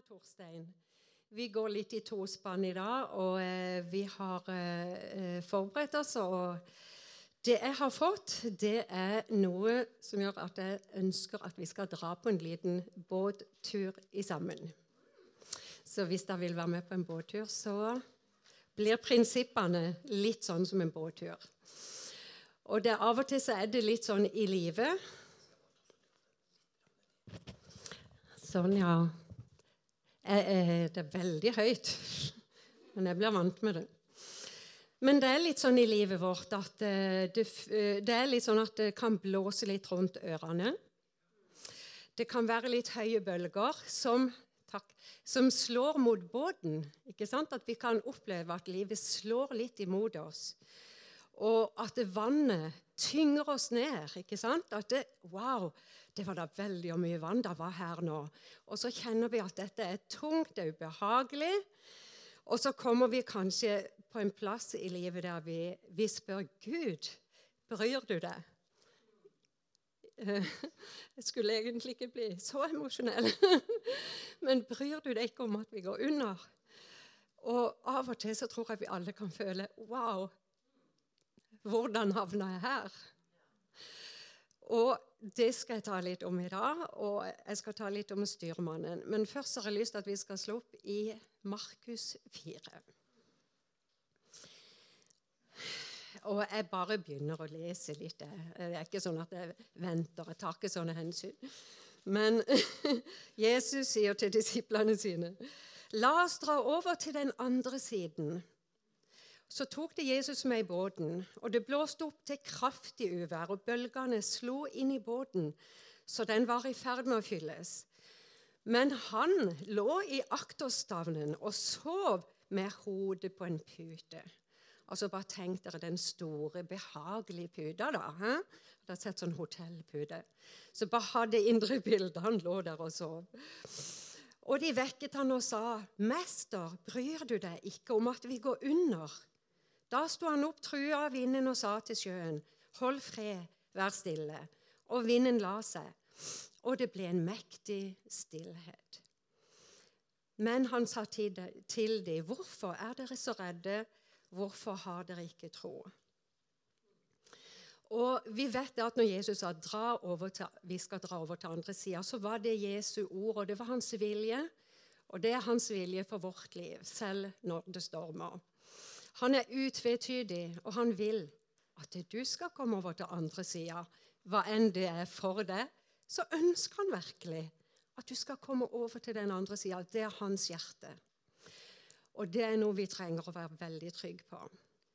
Torstein. Vi går litt i tospann i dag, og vi har forberedt oss. Og det jeg har fått, det er noe som gjør at jeg ønsker at vi skal dra på en liten båttur i sammen. Så hvis dere vil være med på en båttur, så blir prinsippene litt sånn som en båttur. Og av og til så er det litt sånn i livet. Sånn, ja. Det er veldig høyt, men jeg blir vant med det. Men det er litt sånn i livet vårt at det er litt sånn at det kan blåse litt rundt ørene. Det kan være litt høye bølger som slår mot båten. Ikke sant? At vi kan oppleve at livet slår litt imot oss. Og at vannet tynger oss ned, ikke sant? At wow, det var da veldig mye vann det var her nå. Og så kjenner vi at dette er tungt, det er ubehagelig. Og så kommer vi kanskje på en plass i livet der vi spør Gud, bryr du deg? Jeg skulle egentlig ikke bli så emosjonell. Men bryr du deg ikke om at vi går under? Og av og til så tror jeg vi alle kan føle, wow, hvordan havner jeg her? Og det skal jeg ta litt om i dag, og jeg skal ta litt om styrmannen. Men først har jeg lyst til at vi skal slå opp i Markus 4. Og jeg bare begynner å lese litt. Det er ikke sånn at jeg venter, jeg tar ikke sånne hensyn. Men Jesus sier til disiplene sine, la oss dra over til den andre siden. Så tok det Jesus med i båten, og det blåste opp til kraftig uvær, og bølgene slo inn i båten, så den var i ferd med å fylles. Men han lå i akterstavnen og sov med hodet på en pute. Altså bare tenk dere den store, behagelige puta da. Dere har sett sånn hotellpute. Så bare ha det indre bildet, han lå der og sov. Og de vekket han og sa, Mester, bryr du deg ikke om at vi går under? Da sto han opp, trua av vinden og sa til sjøen, hold fred, vær stille. Og vinden la seg, og det ble en mektig stillhet. Men han sa til dem, hvorfor er dere så redde? Hvorfor har dere ikke tro? Og vi vet at når Jesus sa, vi skal dra over til andre siden, så var det Jesu ord, og det var hans vilje. Og det er hans vilje for vårt liv, selv når det stormer. Han er utvetydig, og han vil at du skal komme over til andre siden. Hva enn det er for deg, så ønsker han virkelig at du skal komme over til den andre siden. Det er hans hjerte. Og det er noe vi trenger å være veldig trygge på.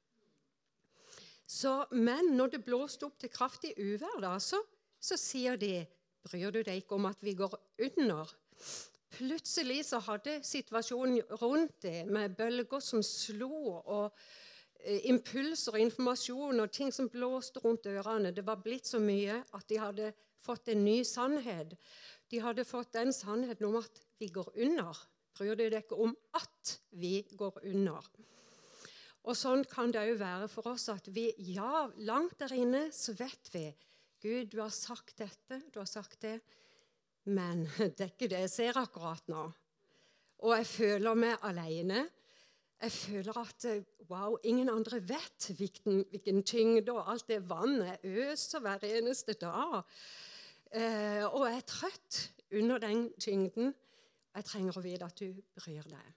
Men når det blåste opp til kraftig uvær, så sier de, bryr du deg ikke om at vi går under? Plutselig så hadde situasjonen rundt det, med bølger som slo, og impulser og informasjon, og ting som blåste rundt ørene. Det var blitt så mye at de hadde fått en ny sannhet. De hadde fått den sannheten om at vi går under. Bryr du deg ikke om at vi går under? Og sånn kan det jo være for oss at langt der inne så vet vi, Gud, du har sagt dette, du har sagt det, men det er ikke det jeg ser akkurat nå. Og jeg føler meg alene. Jeg føler at, wow, ingen andre vet hvilken tyngde og alt det vannet øser hver eneste dag. Og jeg er trøtt under den tyngden. Jeg trenger å vite at du bryr deg.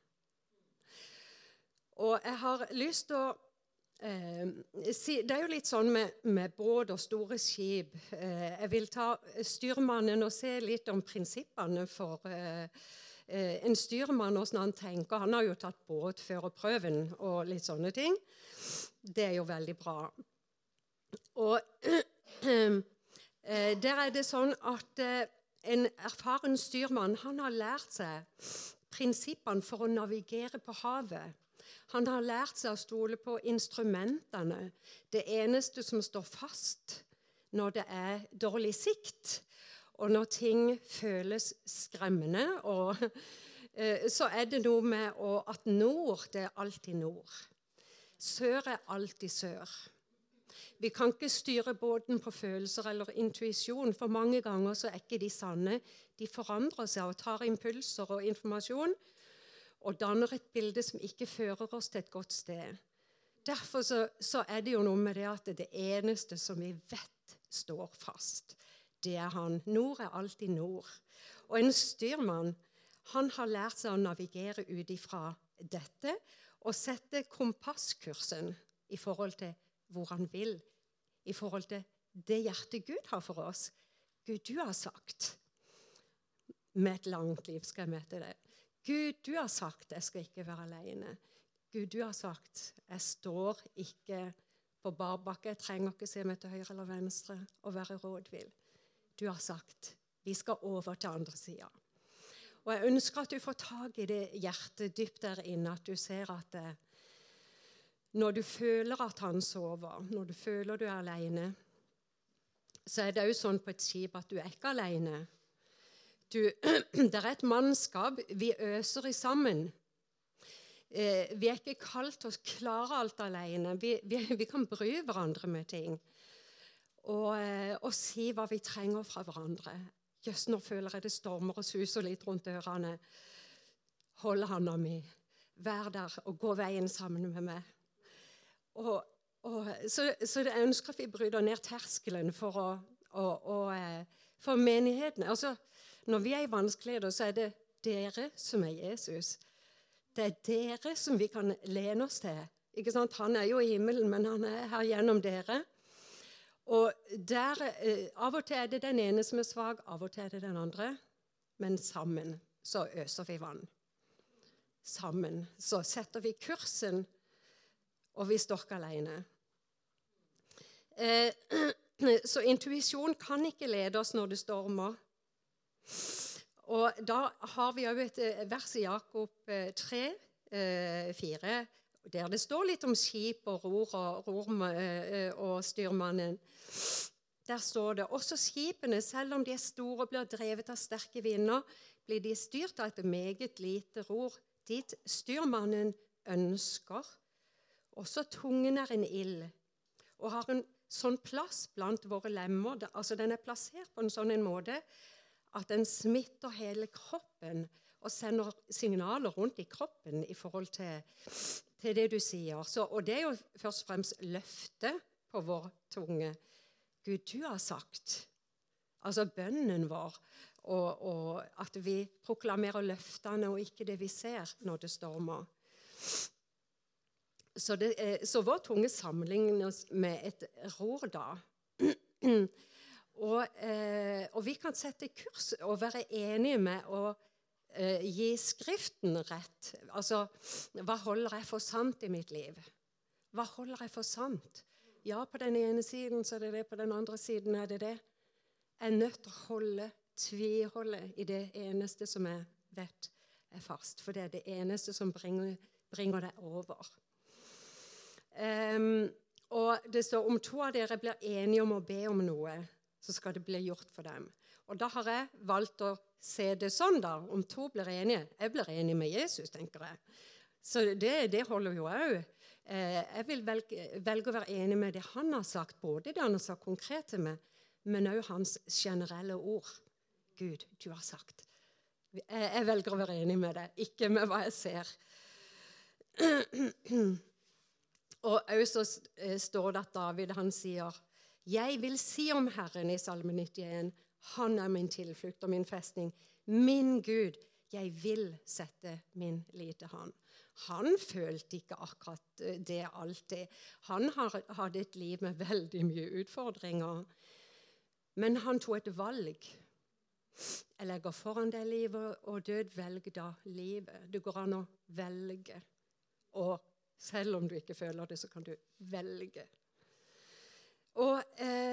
Og jeg har lyst til å det er jo litt sånn med båt og store skip. Jeg vil ta styrmannen og se litt om prinsippene for en styrmann, hvordan han tenker. Han har jo tatt båtførerprøven og litt sånne ting. Det er jo veldig bra. Og der er det sånn at en erfaren styrmann, han har lært seg prinsippene for å navigere på havet. Han har lært seg å stole på instrumentene. Det eneste som står fast når det er dårlig sikt, og når ting føles skremmende, så er det noe med at nord, det er alltid nord. Sør er alltid sør. Vi kan ikke styre båten på følelser eller intuisjon, for mange ganger så ikke de sanne. De forandrer seg og tar impulser og informasjon, og danner et bilde som ikke fører oss til et godt sted. Derfor så det jo noe med det at det eneste som vi vet står fast, det han. Nord alltid nord. Og en styrmann, han har lært seg å navigere ut ifra dette, og sette kompasskursen i forhold til hvor han vil, i forhold til det hjertet Gud har for oss. Gud, du har sagt, med et langt liv skal jeg møte det. Gud, du har sagt, jeg skal ikke være alene. Gud, du har sagt, jeg står ikke på barbakke, jeg trenger ikke se meg til høyre eller venstre og være rådvill. Du har sagt, vi skal over til andre siden. Og jeg ønsker at du får tag i det hjertet dypt der inne, at du ser at når du føler at han sover, når du føler du alene, så det jo sånn på et skip at du ikke alene. Det et mannskap, vi øser i sammen. Vi ikke kalt til å klare alt alene. Vi kan bry hverandre med ting. Og si hva vi trenger fra hverandre. Jøss, nå føler jeg det stormer og suser litt rundt ørene. Hold handa mi. Vær der og gå veien sammen med meg. Så jeg ønsker at vi bryter ned terskelen for menighetene. Altså, når vi i vanskeligheter, så det dere som Jesus. Det dere som vi kan lene oss til. Ikke sant? Han jo i himmelen, men han her gjennom dere. Og der, av og til det den ene som svag, av og til det den andre. Men sammen så øser vi vann. Sammen så setter vi kursen, og vi står ikke alene. Så intuisjon kan ikke lede oss når det stormer. Og da har vi jo et vers i Jakob 3, 4, der det står litt om skip og ror og styrmannen. Der står det, også skipene, selv om de store, blir drevet av sterke vinder, blir de styrt av et meget lite ror, dit styrmannen ønsker. Også tungen en ild, og har en sånn plass blant våre lemmer, altså den plassert på en sånn en måte, at den smitter hele kroppen og sender signaler rundt i kroppen i forhold til det du sier. Og det jo først og fremst løfte på vår tunge. Gud, du har sagt, altså bønnen vår, og at vi proklamerer løftene og ikke det vi ser når det stormer. Så vår tunge sammenlignes med et ror da. Og vi kan sette kurs og være enige med å gi Skriften rett. Altså, hva holder jeg for sant i mitt liv? Hva holder jeg for sant? Ja, på den ene siden så det, på den andre siden det. Jeg nødt til å tviholde i det eneste som jeg vet fast, for det det eneste som bringer deg over. Og det står om to av dere blir enige om å be om noe, så skal det bli gjort for dem. Og da har jeg valgt å se det sånn da, om to blir enige. Jeg blir enig med Jesus, tenker jeg. Så det holder jo også. Jeg vil velge å være enig med det han har sagt, både det han har sagt konkret til meg, men også hans generelle ord. Gud, du har sagt. Jeg velger å være enig med det, ikke med hva jeg ser. Og også står det at David, han sier, jeg vil si om Herren i Salme 91, han min tilflukt og min festning, min Gud, jeg vil sette min lit til han. Han følte ikke akkurat det alltid. Han hadde et liv med veldig mye utfordringer, men han tog et valg. Jeg legger foran deg livet og død, velg da livet. Det går an å velge, og selv om du ikke føler det, så kan du velge. Og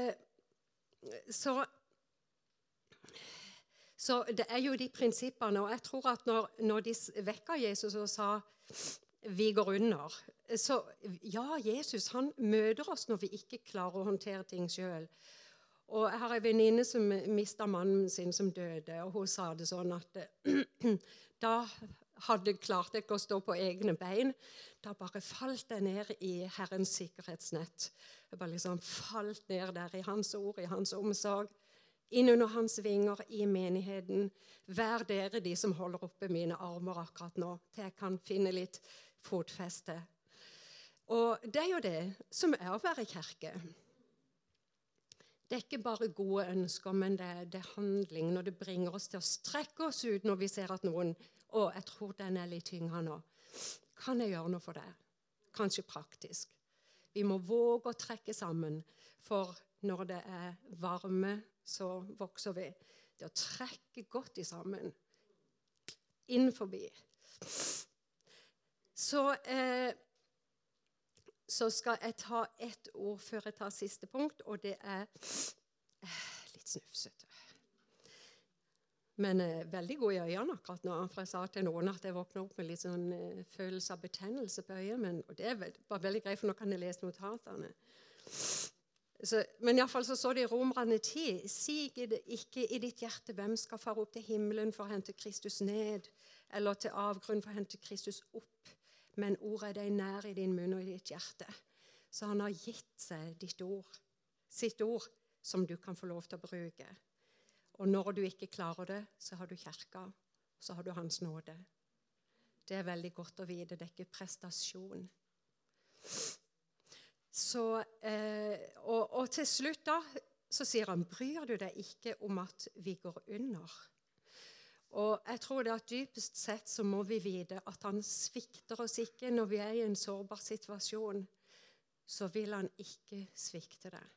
så det jo de prinsippene, og jeg tror at når de vekket Jesus og sa vi går under, så ja, Jesus han møter oss når vi ikke klarer å håndtere ting selv. Og jeg har en venninne som mistet mannen sin som døde, og hun sa det sånn at da hadde klart ikke å stå på egne bein. Da bare falt jeg ned i Herrens sikkerhetsnett. Jeg bare liksom falt ned der i hans ord, i hans omsorg. Inn under hans vinger i menigheten. Vær dere de som holder oppe mine armer akkurat nå, til jeg kan finne litt fotfeste. Og det er jo det som er å være kirke. Det er ikke bare gode ønsker, men det er handling når det bringer oss til å strekke oss ut når vi ser at noen, jeg tror den er litt tyngre nå. Kan jeg gjøre noe for det? Kanskje praktisk. Vi må våge å trekke sammen, for når det er varme, så vokser vi. Det å trekke godt i sammen, inn forbi. Så skal jeg ta ett ord før jeg tar siste punkt, og det er litt snufsete. Men veldig god i øynene akkurat nå, for jeg sa til noen at jeg våkner opp med litt sånn følelse av betennelse på øyet, og det er bare veldig greit, for nå kan jeg lese notatene. Men i hvert fall så står det i Romerne 10, «Sig ikke i ditt hjerte hvem skal fare opp til himmelen for å hente Kristus ned, eller til avgrunn for å hente Kristus opp. Men ordet er deg nær i din munn og i ditt hjerte. Så han har gitt seg sitt ord, som du kan få lov til å bruke. Og når du ikke klarer det, så har du kirka, så har du hans nåde. Det er veldig godt å vite, det er ikke prestasjon. Så, og til slutt da, så sier han, bryr du deg ikke om at vi går under? Og jeg tror det at dypest sett så må vi vite at han svikter oss ikke når vi er i en sårbar situasjon. Så vil han ikke svikte det.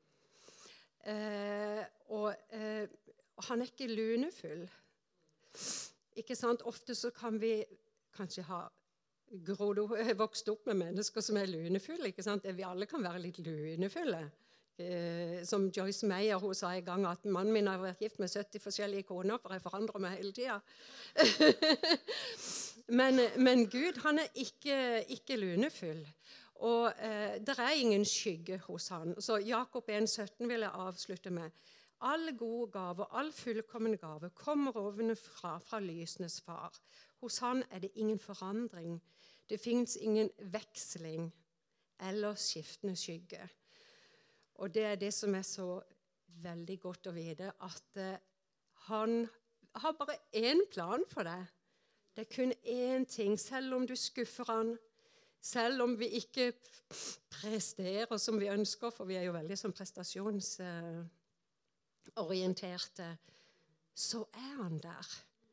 Han er ikke lunefull. Ikke sant? Ofte så kan vi kanskje ha vokst opp med mennesker som er lunefulle. Ikke sant? Vi alle kan være litt lunefulle. Som Joyce Meyer, hun sa en gang at mannen min har vært gift med 70 forskjellige koner, for jeg forandrer meg hele tiden. men Gud, han er ikke lunefull. Og det er ingen skygge hos han. Så Jakob 1,17 vil jeg avslutte med. All gode gave, all fullkommen gave kommer ovenfra, fra lysenes far. Hos han er det ingen forandring. Det finnes ingen veksling eller skiftende skygge. Og det er det som er så veldig godt å vite, at han har bare én plan for deg. Det er kun én ting, selv om du skuffer han, selv om vi ikke presterer som vi ønsker, for vi er jo veldig sånn prestasjonsorienterte, så er han der.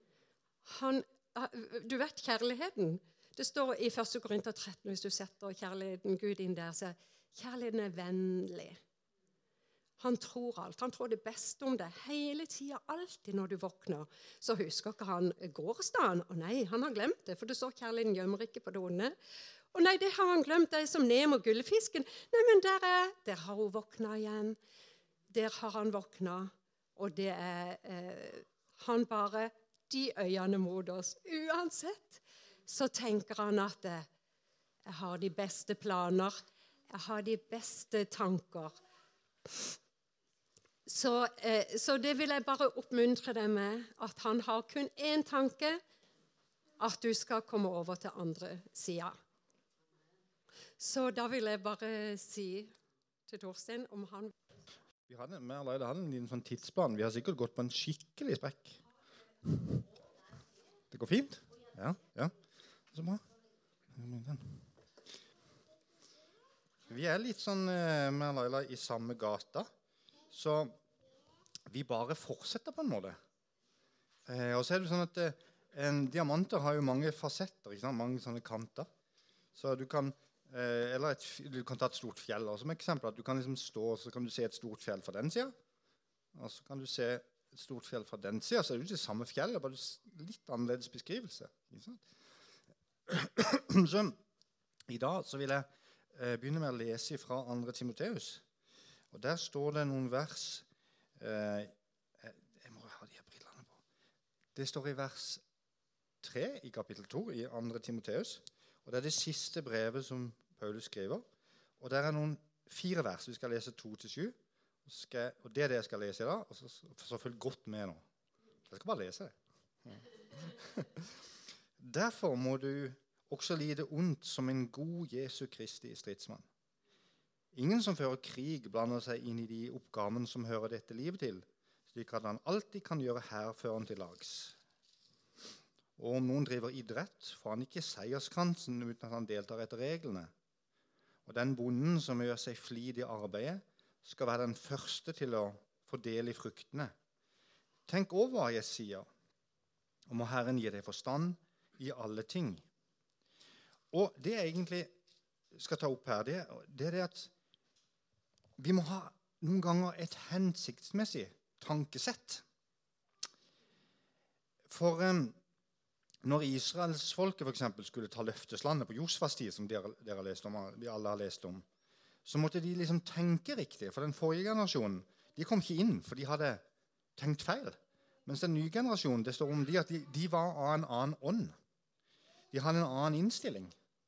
Du vet kjærligheten. Det står i 1. Korinter 13, hvis du setter kjærligheten Gud inn der, så kjærligheten er vennlig. Han tror alt. Han tror det beste om deg hele tiden, alltid når du våkner. Så husker ikke han gårsdagen. Å nei, han har glemt det, for det står kjærligheten gjemmer ikke på det onde. Å nei, det har han glemt, det er som Nemo gullfisken. Nei, men der har hun våknet igjen. Der har han våknet, og det er han bare, de øynene mot oss. Uansett, så tenker han at jeg har de beste planer, jeg har de beste tanker. Så det vil jeg bare oppmuntre deg med, at han har kun én tanke, at du skal komme over til andre siden. Så da vil jeg bare si til Torstein om han... Vi hadde en liten sånn tidsplan. Vi har sikkert gått på en skikkelig sprekk. Det går fint? Ja. Så bra. Vi er litt sånn med Laila i samme gata. Så vi bare fortsetter på en måte. Og så er det sånn at diamanter har jo mange fasetter, ikke sant? Mange sånne kanter. Så du kan, du kan ta et stort fjell som eksempel. At du kan liksom stå, så kan du se et stort fjell fra den siden. Og så kan du se et stort fjell fra den siden. Så er det jo det samme fjellet, bare litt annerledes beskrivelse. Ikke sant? Så i dag så vil jeg begynne med å lese fra 2. Timoteus. Og der står det noen vers. Jeg må ha de her brillene på. Det står i vers 3 i kapittel 2 i 2. Timoteus. Og det er det siste brevet som Paulus skriver. Og der er noen 4 vers. Vi skal lese 2-7. Og det er det jeg skal lese i dag. Og så følg godt med nå. Jeg skal bare lese det. Derfor må du også lide ondt som en god Jesu Kristi stridsmann. Ingen som fører krig blander seg inn i de oppgavene som hører dette livet til, slik at han alltid kan gjøre hærføreren til lags. Og om noen driver idrett, får han ikke seierskransen uten at han deltar etter reglene. Og den bonden som gjør seg flid i arbeidet, skal være den første til å få del i fruktene. Tenk over hva jeg sier, og må Herren gi deg forstand i alle ting. Og det jeg egentlig skal ta opp her, det er det at vi må ha noen ganger et hensiktsmessig tankesett. For når Israelsfolket for eksempel skulle ta løfteslandet på Josfas tid, som dere har lest om, vi alle har lest om, så måtte de liksom tenke riktig. For den forrige generasjonen, de kom ikke inn, for de hadde tenkt feil. Mens den nye generasjonen, det står om de at de var av en annen ånd. De hadde en annen innstilling.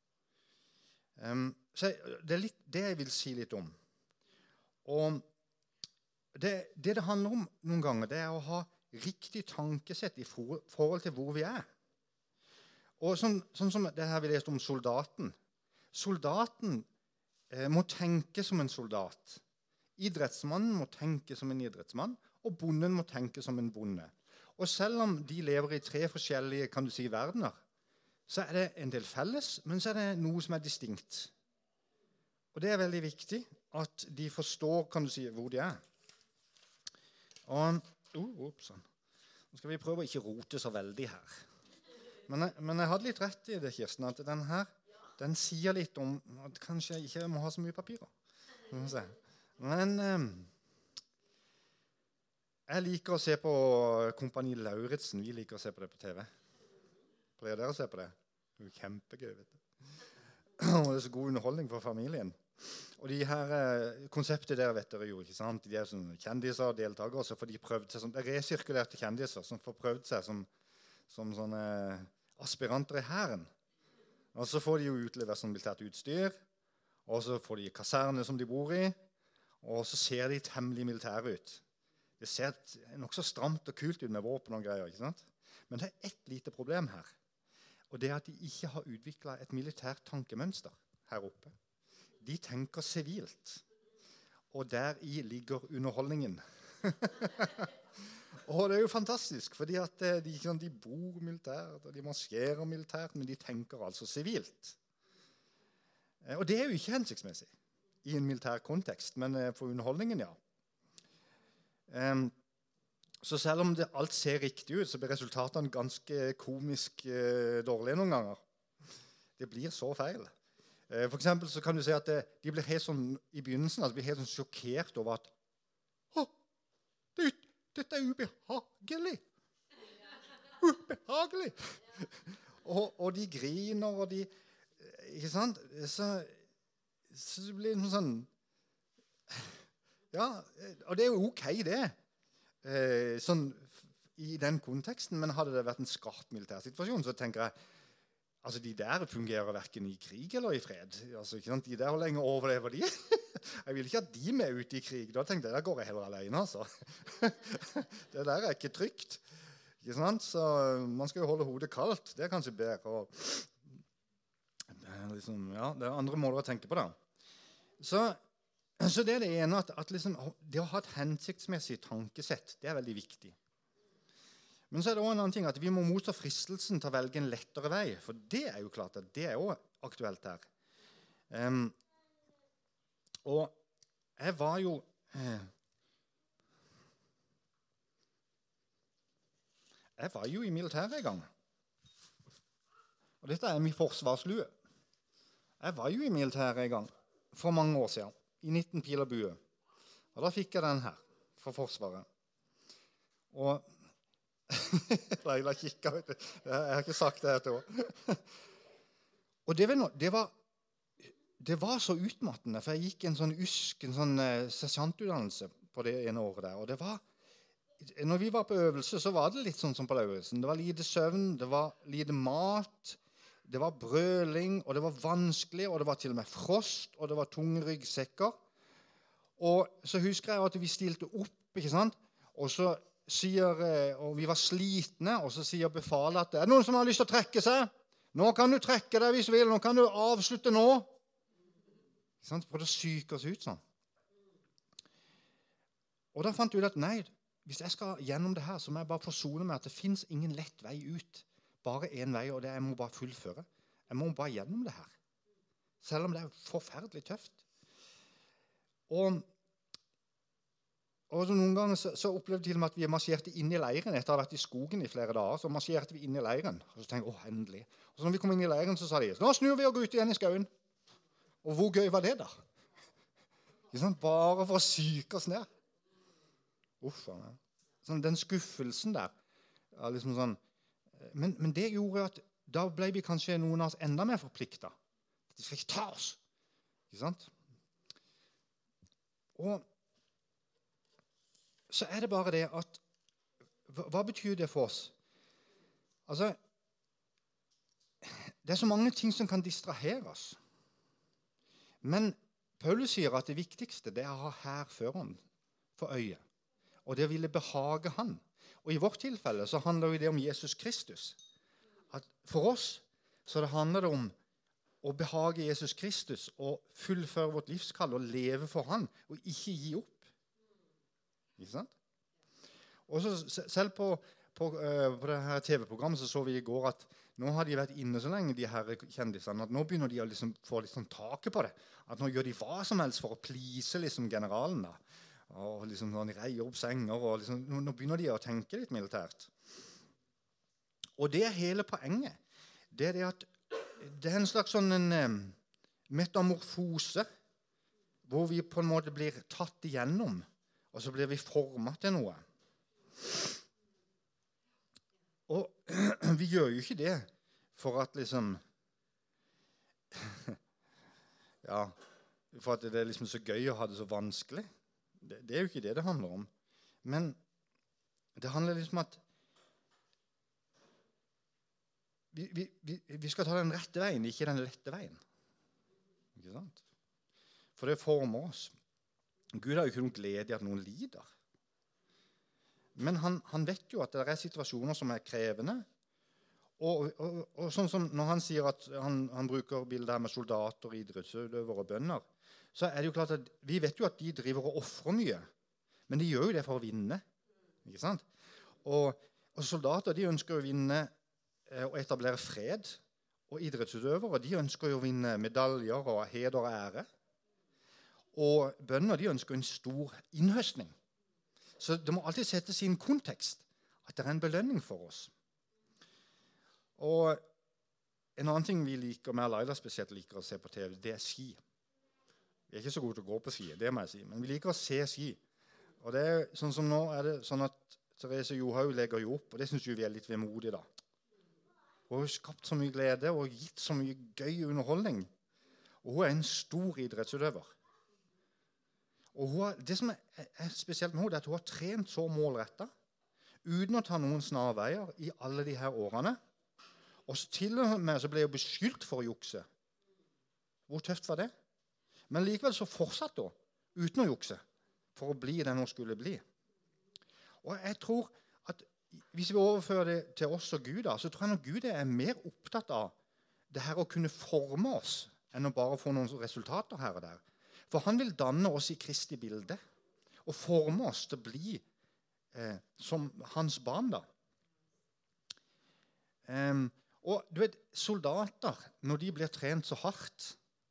Så det er litt det jeg vil si litt om. Og det handler om noen ganger, det er å ha riktig tankesett i forhold til hvor vi er. Og sånn som det her vi leste om soldaten. Soldaten må tenke som en soldat. Idrettsmannen må tenke som en idrettsmann, og bonden må tenke som en bonde. Og selv om de lever i 3 forskjellige, kan du si, verdener, så er det en del felles, men så er det noe som er distinkt. Og det er veldig viktig at de forstår, kan du si, hvor de er. Og, nå skal vi prøve å ikke rote så veldig her. Men jeg hadde litt rett i det, Kirsten, at den her, den sier litt om at kanskje jeg ikke må ha så mye papirer. Men jeg liker å se på Kompani Lauritzen. Vi liker å se på det på TV. Pleier dere å se på det? Det er kjempegøy, vet du. Og det er så god underholdning for familien. Og de her konseptet der vet dere jo, ikke sant? De er sånn kjendiser og deltakere, så får de prøvd seg som resirkulerte kjendiser som får prøvd seg som sånne aspiranter i hæren. Og så får de jo utlevert sånn militært utstyr, og så får de kaserne som de bor i, og så ser de temmelig militære ut. Det ser nok så stramt og kult ut med våpen og greier, ikke sant? Men det er et lite problem her, og det er at de ikke har utviklet et militært tankemønster her oppe. De tenker sivilt, og deri ligger underholdningen. Og det er jo fantastisk, fordi at de bor militært, og de maskerer militært, men de tenker altså sivilt. Og det er jo ikke hensiktsmessig i en militær kontekst, men for underholdningen, ja. Så selv om alt ser riktig ut, så blir resultatene ganske komisk dårlige noen ganger. Det blir så feil. For eksempel så kan du si at de blir helt sånn i begynnelsen, altså blir helt sånn sjokkert over at dette er ubehagelig. Ubehagelig. Og de griner, og de, ikke sant? Så det blir noe sånn, ja, og det er jo ok det, sånn i den konteksten, men hadde det vært en skarp militær situasjon, så tenker jeg, altså de der fungerer hverken i krig eller i fred. Altså, ikke sant? De der, hvor lenge overlever de? Jeg vil ikke at de med ut i krig. Da tenkte jeg, da går jeg heller alene, altså. Det der er ikke trygt. Ikke sant? Så man skal jo holde hodet kaldt. Det er kanskje bedre. Det er liksom, ja, det er andre måter å tenke på da. Så det er det ene, at liksom, det å ha et hensiktsmessig tankesett, det er veldig viktig. Men så er det også en annen ting, at vi må motstå fristelsen til å velge en lettere vei, for det er jo klart at det er jo aktuelt her. Og jeg var jo i militæret en gang. Og dette er min forsvarslue. Jeg var jo i militæret en gang, for mange år siden, i 19 pil og bue. Og da fikk jeg den her, for Forsvaret. Og Leila kikket, vet du. Jeg har ikke sagt det her til henne. Og det var så utmattende, for jeg gikk en sånn sersjantutdannelse på det ene året der. Og det var, når vi var på øvelse, så var det litt sånn som på Lauritzen. Det var lite søvn, det var lite mat, det var brøling, og det var vanskelig, og det var til og med frost, og det var tunge ryggsekker. Og så husker jeg at vi stilte opp, ikke sant? Og så og vi var slitne, og så sier befalet at det er noen som har lyst til å trekke seg. Nå kan du trekke deg hvis du vil. Nå kan du avslutte nå. Prøvde å syke oss ut sånn. Og da fant jeg ut at nei, hvis jeg skal gjennom det her, så må jeg bare forsone meg at det finnes ingen lett vei ut. Bare en vei, og det jeg må bare fullføre. Jeg må bare gjennom det her. Selv om det er forferdelig tøft. Og noen ganger så opplevde jeg til og med at vi marsjerte inn i leiren. Etter å ha vært i skogen i flere dager, så marsjerte vi inn i leiren. Og så tenkte jeg, endelig. Og så når vi kom inn i leiren, så sa de, nå snur vi og går ut igjen i skauen. Og hvor gøy var det da? Bare for å syke oss ned. Uffa, sånn, den skuffelsen der. Ja, liksom sånn. Men det gjorde at da ble vi kanskje noen av oss enda mer forpliktet. De skal ikke ta oss. Ikke sant? Og så er det bare det at hva betyr det for oss? Altså, det er så mange ting som kan distrahere oss. Men Paulus sier at det viktigste det er å ha hærføreren for øyet. Og det ville behage han. Og i vårt tilfelle så handler det om Jesus Kristus. At for oss så det handler det om å behage Jesus Kristus og fullføre vårt livskall og leve for han, og ikke gi opp. Ikke sant? Og så, selv på det her TV-programmet så vi i går at nå har de vært inne så lenge, de her kjendisene, at nå begynner de å liksom få liksom taket på det. At nå gjør de hva som helst for å please liksom generalen da. Og liksom når de reier opp senger, og liksom, nå begynner de å tenke litt militært. Og det er hele poenget. Det er det at det er en slags sånn en metamorfose, hvor vi på en måte blir tatt igjennom, og så blir vi formet til noe. Og vi gjør jo ikke det for at liksom ja, for at det er liksom så gøy å ha det så vanskelig. Det er jo ikke det handler om. Men det handler liksom at vi skal ta den rette veien, ikke den lette veien. Ikke sant? For det former oss. Gud har jo ikke noen glede i at noen lider. Men han vet jo at det er situasjoner som er krevende. Og sånn som når han sier at han bruker bildet her med soldater, idrettsutøvere og bønder, så er det jo klart at vi vet jo at de driver og offrer mye. Men de gjør jo det for å vinne. Ikke sant? Og soldater de ønsker å vinne og etablere fred. Og idrettsutøvere de ønsker jo å vinne medaljer og heder og ære. Og bønder de ønsker en stor innhøstning. Så det må alltid settes i en kontekst at det er en belønning for oss. Og en annen ting vi liker, med Laila spesielt liker å se på TV, det er ski. Vi er ikke så gode til å gå på ski, det må jeg si, men vi liker å se ski. Og det er sånn som nå er det sånn at Therese Johaug legger jo opp, og det synes jo vi er litt vemodige da. Hun har skapt så mye glede og gitt så mye gøy underholdning. Og hun er en stor idrettsutøver. Og det som er spesielt med henne, er at hun har trent så målrettet, uten å ta noen snarveier i alle de her årene. Og til og med så ble hun beskyldt for å jukse. Hvor tøft var det? Men likevel så fortsatte hun, uten å jukse, for å bli den hun skulle bli. Og jeg tror at hvis vi overfører det til oss og Gud, så tror jeg at Gud er mer opptatt av det her å kunne forme oss, enn å bare få noen resultater her og der. For han vil danne oss i Kristi bilde, og forme oss til å bli som hans barn da. Og du vet, soldater, når de blir trent så hardt,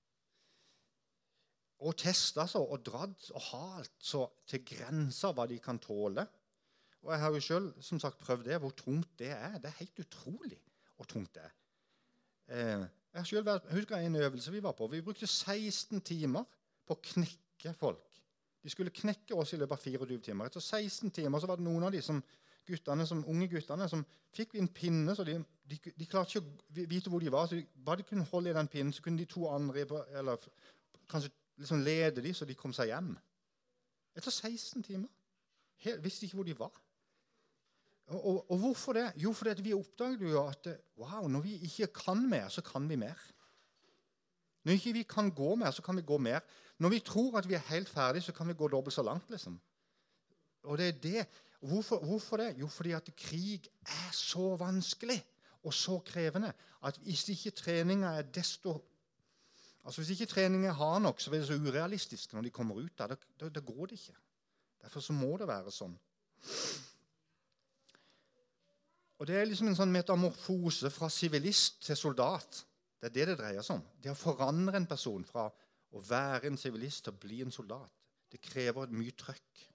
og testet så, og dratt og halt så til grenser hva de kan tåle, og jeg har jo selv, som sagt, prøvd det, hvor tungt det er. Det er helt utrolig hvor tungt det er. Jeg har selv husker en øvelse vi var på. Vi brukte 16 timer på å knekke folk. De skulle knekke oss i løpet av 24 timer. Etter 16 timer så var det noen av de unge guttene som fikk en pinne, så de klarte ikke å vite hvor de var. Så bare de kunne holde i den pinnen, så kunne de to andre, eller kanskje liksom lede de, så de kom seg hjem. Etter 16 timer. Visste ikke hvor de var. Og hvorfor det? Jo, fordi vi oppdaget jo at wow, når vi ikke kan mer, så kan vi mer. Når ikke vi kan gå mer, så kan vi gå mer. Når vi tror at vi er helt ferdige, så kan vi gå dobbelt så langt, liksom. Og det er det. Hvorfor det? Jo, fordi at krig er så vanskelig og så krevende at hvis ikke treningen er hvis ikke treningen er hard nok, så blir det så urealistisk når de kommer ut der. Da går det ikke. Derfor så må det være sånn. Og det er liksom en sånn metamorfose fra sivilist til soldat. Det er det dreier seg om. Det å forandre en person fra å være en sivilist til å bli en soldat. Det krever mye trøkk.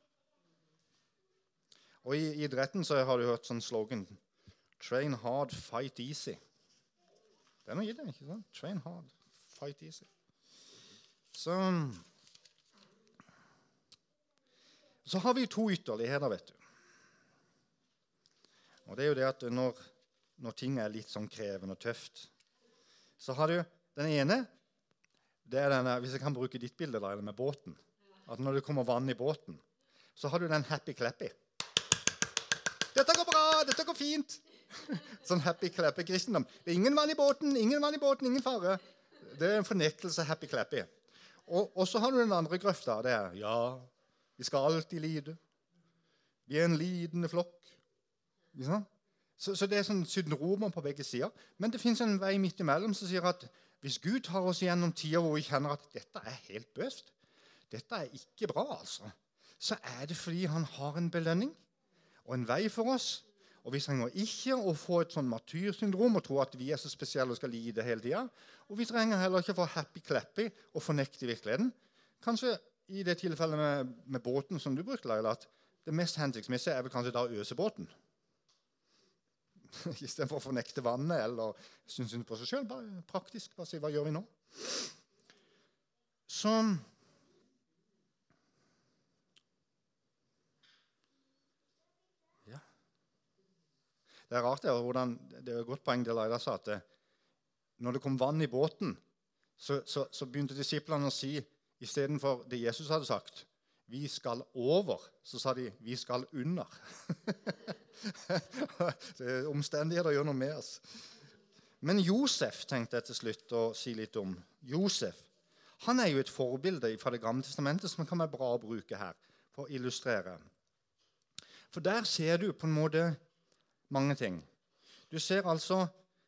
Og i idretten så har du hørt sånn slogan «Train hard, fight easy». Det er noe i det, ikke sant? «Train hard, fight easy». Så har vi to ytterligheter, vet du. Og det er jo det at når ting er litt sånn krevende og tøft, så har du den ene, det er denne, hvis jeg kan bruke ditt bilde da, eller med båten, at når det kommer vann i båten, så har du den happy-clappy. Dette går bra, dette går fint. Sånn happy-clappy kristendom. Det er ingen vann i båten, ingen fare. Det er en fornektelse happy-clappy. Og så har du den andre grøfta, det er, ja, vi skal alltid lide. Vi er en lidende flokk. Så det er sånn syndromer på begge sider. Men det finnes en vei midt imellom som sier at hvis Gud tar oss gjennom tider hvor vi kjenner at dette er helt bøst, dette er ikke bra, altså, så er det fordi han har en belønning og en vei for oss. Og vi trenger ikke å få et sånn martyrsyndrom og tro at vi er så spesielle og skal lide hele tiden. Og vi trenger heller ikke å få happy-clappy og fornekte virkeligheten. Kanskje i det tilfellet med båten som du brukte, Laila, at det mest hensiktsmessige er vel kanskje da å øse båten. I stedet for å fornekte vannet eller synes på seg selv. Bare praktisk. Bare si, hva gjør vi nå? Så ja. Det er rart hvordan det er et godt poeng det Laila sa, at når det kom vann i båten, så begynte disiplene å si, i stedet for det Jesus hadde sagt, vi skal over, så sa de, vi skal under. Det er omstendigheter gjør noe med oss. Men Josef tenkte jeg til slutt å si litt om. Josef, han er jo et forbilde fra det gamle testamentet som kan være bra å bruke her, for å illustrere. For der ser du på en måte mange ting. Du ser altså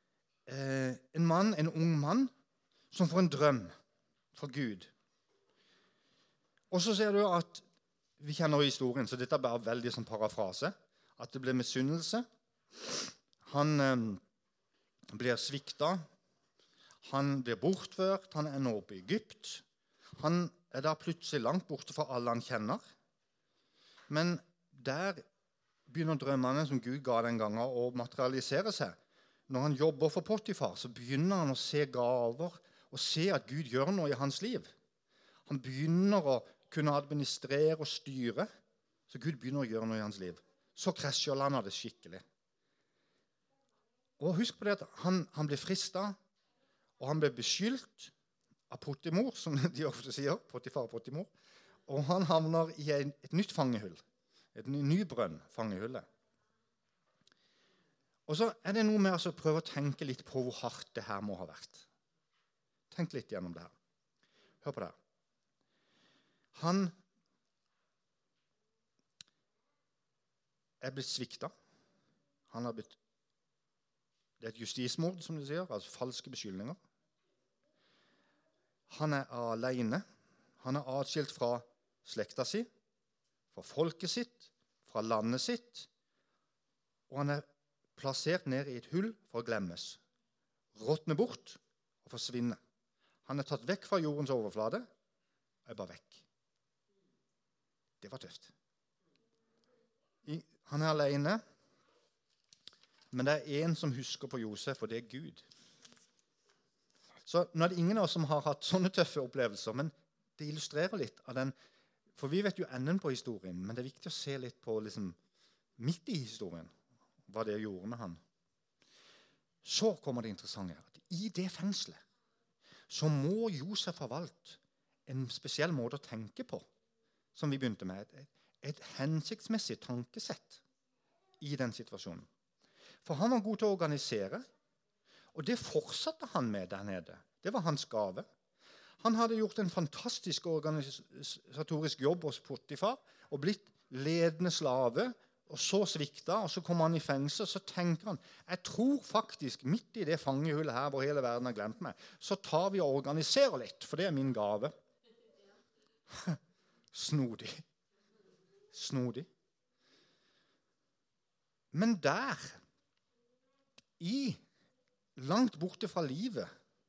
en ung mann, som får en drøm fra Gud. Og så ser du at, vi kjenner historien, så dette er bare veldig sånn parafrase, at det ble misunnelse. Han blir sviktet, han blir bortført, han ender opp i Egypt. Han er da plutselig langt borte fra alle han kjenner. Men der begynner drømmene som Gud ga den gangen å materialisere seg. Når han jobber for Potifar, så begynner han å se gaver og se at Gud gjør noe i hans liv. Han begynner å kunne administrere og styre, så Gud begynner å gjøre noe i hans liv. Så krasjer landet det skikkelig. Og husk på det at han ble fristet, og han ble beskyldt av Potimor, som de ofte sier, Potifar og Potimor, og han havner i et nytt fangehull, et ny brønn, fangehullet. Og så er det noe med å prøve å tenke litt på hvor hardt det her må ha vært. Tenk litt gjennom det her. Hør på det her. Han er blitt sviktet. Det er et justismord, som de sier, altså falske beskyldninger. Han er alene. Han er atskilt fra slekta si, fra folket sitt, fra landet sitt, og han er plassert ned i et hull for å glemmes, råtne bort og forsvinne. Han er tatt vekk fra jordens overflate, og er bare vekk. Det var tøft. Han er alene, men det er en som husker på Josef, og det er Gud. Så nå er det ingen av oss som har hatt sånne tøffe opplevelser, men det illustrerer litt av den, for vi vet jo enden på historien, men det er viktig å se litt på liksom, midt i historien, hva det gjorde med han. Så kommer det interessante her, at i det fengselet, så må Josef ha valgt en spesiell måte å tenke på, som vi begynte med, et hensiktsmessig tankesett i den situasjonen. For han var god til å organisere, og det fortsatte han med der nede. Det var hans gave. Han hadde gjort en fantastisk organisatorisk jobb hos Potifar, og blitt ledende slave, og så svikta, og så kommer han i fengsel, så tenker han, jeg tror faktisk, midt i det fangehullet her, hvor hele verden har glemt meg, så tar vi og organiserer litt, for det er min gave. Snodig. Snodig. Men der, langt borte fra livet,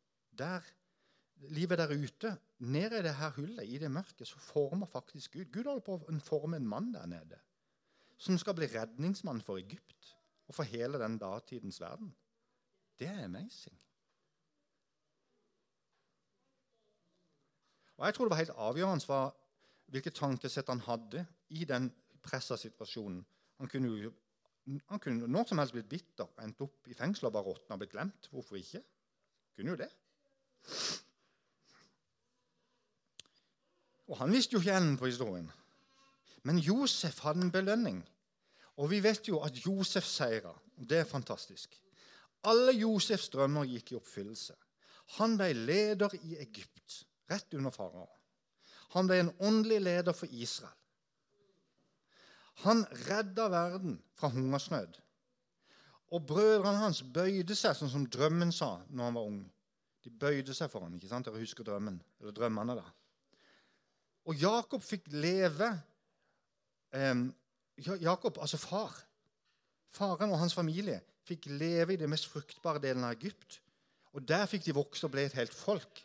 livet der ute, nede i det her hullet, i det mørke, så former faktisk Gud. Gud holder på å forme en mann der nede, som skal bli redningsmann for Egypt, og for hele den datidens verden. Det er amazing. Og jeg tror det var helt avgjørende hvilke tankesett han hadde i den presset situasjonen. Han kunne når som helst blitt bitter, endt opp i fengsel og bare råtnet og blitt glemt. Hvorfor ikke? Kunne jo det. Og han visste jo ikke enden på historien. Men Josef hadde en belønning. Og vi vet jo at Josef seiret. Det er fantastisk. Alle Josefs drømmer gikk i oppfyllelse. Han ble leder i Egypt, rett under farao. Han ble en åndelig leder for Israel. Han redda verden fra hungersnød. Og brødrene hans bøyde seg, sånn som drømmen sa når han var ung. De bøyde seg for han, ikke sant? Dere husker drømmen, eller drømmene da. Og Jakob fikk leve, Jakob, altså faren og hans familie, fikk leve i det mest fruktbare delen av Egypt. Og der fikk de vokse og ble et helt folk.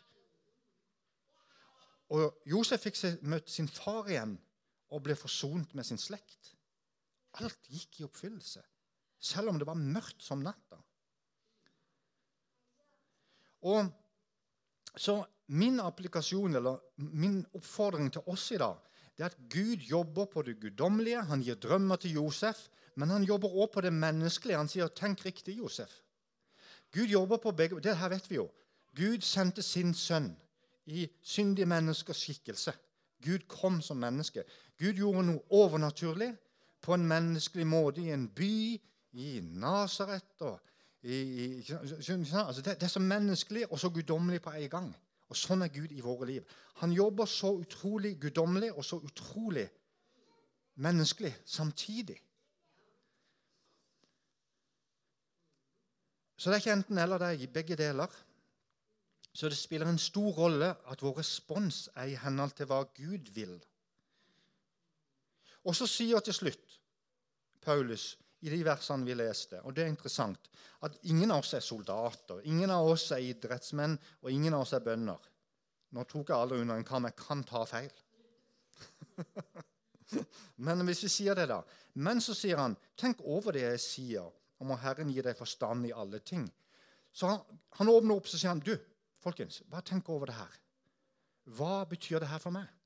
Og Josef fikk møtt sin far igjen og ble forsont med sin slekt. Alt gikk i oppfyllelse, selv om det var mørkt som natta. Og så min applikasjon, eller min oppfordring til oss i dag, det er at Gud jobber på det guddommelige. Han gir drømmer til Josef, men han jobber også på det menneskelige. Han sier, tenk riktig, Josef. Gud jobber på begge, det her vet vi jo. Gud sendte sin sønn i syndige menneskers skikkelse. Gud kom som menneske. Gud gjorde noe overnaturlig på en menneskelig måte i en by, i Nazaret. Altså det er så menneskelig og så guddommelig på en gang. Og sånn er Gud i våre liv. Han jobber så utrolig guddommelig og så utrolig menneskelig samtidig. Så det er ikke enten eller, det er i begge deler. Så det spiller en stor rolle at vår respons er i henhold til hva Gud vil. Og så sier til slutt Paulus i de versene vi leste, og det er interessant, at ingen av oss er soldater, ingen av oss er idrettsmenn, og ingen av oss er bønder. Nå tok jeg alle under en kam, jeg kan ta feil. Men hvis vi sier det da, men så sier han, tenk over det jeg sier, om at Herren gir deg forstand i alle ting. Så han åpner opp, så sier han, du, folkens, bare tenk over det her. Hva betyr det her for meg?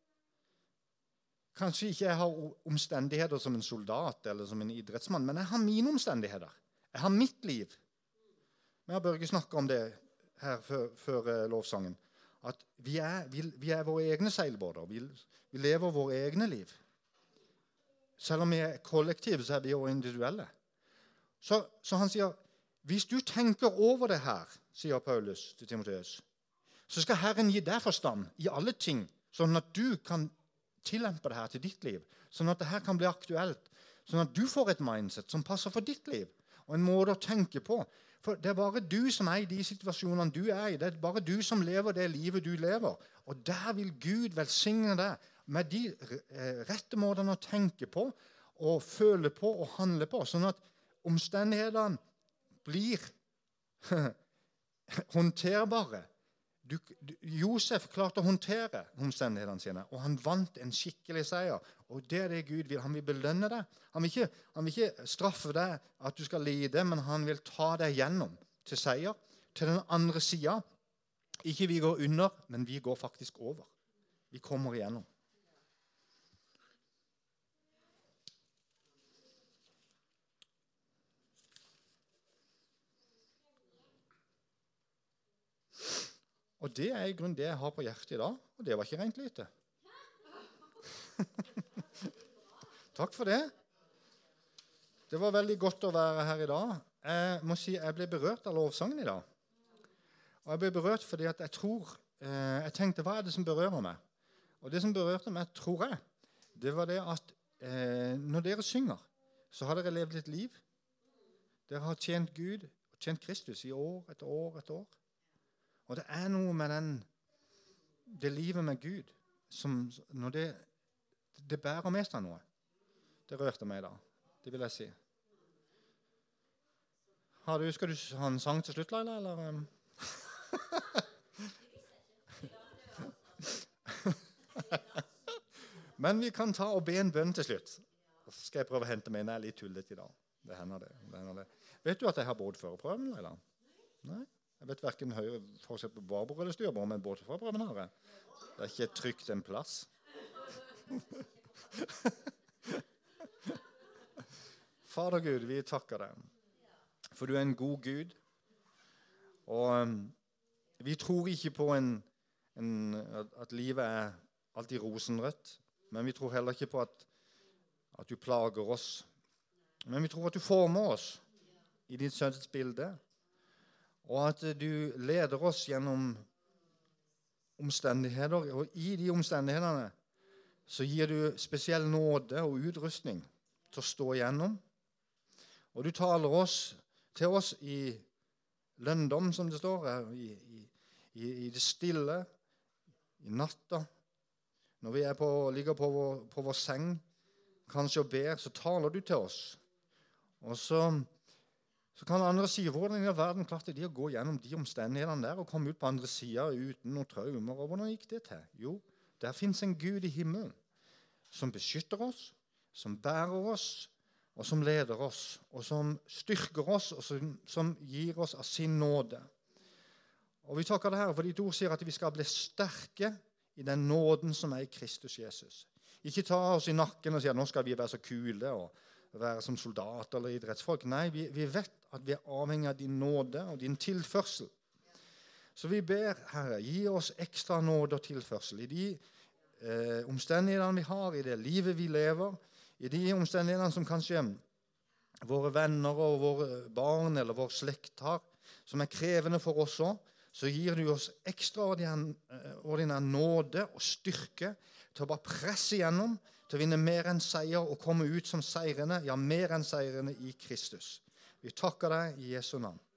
Kanskje ikke jeg har omstendigheter som en soldat eller som en idrettsmann, men jeg har mine omstendigheter. Jeg har mitt liv. Vi har Børge snakket om det her før lovsangen. At vi er våre egne seilbåter. Vi lever våre egne liv. Selv om vi er kollektive, så er vi jo individuelle. Så han sier, hvis du tenker over det her, sier Paulus til Timotheus, så skal Herren gi deg forstand i alle ting, sånn at du kan tillempe det her til ditt liv, sånn at det her kan bli aktuelt, sånn at du får et mindset som passer for ditt liv, og en måte å tenke på. For det er bare du som er i de situasjonene du er i, det er bare du som lever det livet du lever, og der vil Gud velsigne deg med de rette måtene å tenke på, og føle på og handle på, sånn at omstendighetene blir håndterbare. Josef klarte å håndtere omstendighetene sine, og han vant en skikkelig seier. Og det er det Gud vil. Han vil belønne deg. Han vil ikke straffe deg at du skal lide, men han vil ta deg gjennom til seier. Til den andre siden. Ikke vi går under, men vi går faktisk over. Vi kommer igjennom. Og det er i grunnen det jeg har på hjertet i dag, og det var ikke rent lite. Takk for det. Det var veldig godt å være her i dag. Jeg må si jeg ble berørt av lovsangen i dag. Og jeg ble berørt fordi at jeg tenkte, hva er det som berører meg? Og det som berørte meg, tror jeg, det var det at når dere synger, så har dere levd et liv. Dere har tjent Gud og tjent Kristus i år etter år etter år. Og det er noe med det livet med Gud som når det bærer med seg noe. Det rørte meg da. Det vil jeg si. Skal du ha en sang til slutt, Laila, eller? Men vi kan ta og be en bønn til slutt. Så skal jeg prøve å hente meg inn. Jeg er litt tullet i dag. Det hender det. Vet du at jeg har båtførerprøven, Laila? Nei? Jeg vet hverken høyre for eksempel babord eller styrbord, men båtførerprøven har jeg. Det er ikke trygt en plass. Fader Gud, vi takker deg. For du er en god Gud. Og vi tror ikke på at livet er alltid rosenrødt. Men vi tror heller ikke på at du plager oss. Men vi tror at du former oss i ditt sønns bilde. Og at du leder oss gjennom omstendigheter. Og i de omstendighetene så gir du spesiell nåde og utrustning til å stå igjennom. Og du taler til oss i lønndom, som det står her, i det stille, i natta. Når vi ligger på vår seng, kanskje og ber, så taler du til oss. Og så kan andre si, hvordan i verden klarte de å gå gjennom de omstendighetene der og komme ut på andre siden uten noen traumer? Og hvordan gikk det til? Jo, der finnes en Gud i himmelen som beskytter oss, som bærer oss, og som leder oss, og som styrker oss, og som gir oss av sin nåde. Og vi takker det her, for ditt ord sier at vi skal bli sterke i den nåden som er i Kristus Jesus. Ikke ta oss i nakken og si at nå skal vi være så kule og være som soldater eller idrettsfolk. Nei, vi vet at vi er avhengig av din nåde og din tilførsel. Så vi ber, Herre, gi oss ekstra nåde og tilførsel i de omstendighetene vi har, i det livet vi lever, i de omstendighetene som kanskje våre venner og våre barn eller vår slekt har, som er krevende for oss også, så gir du oss ekstraordinær nåde og styrke til å bare presse igjennom, til å vinne mer enn seier og komme ut som seirende, ja, mer enn seirende i Kristus. Vi takker deg i Jesu navn.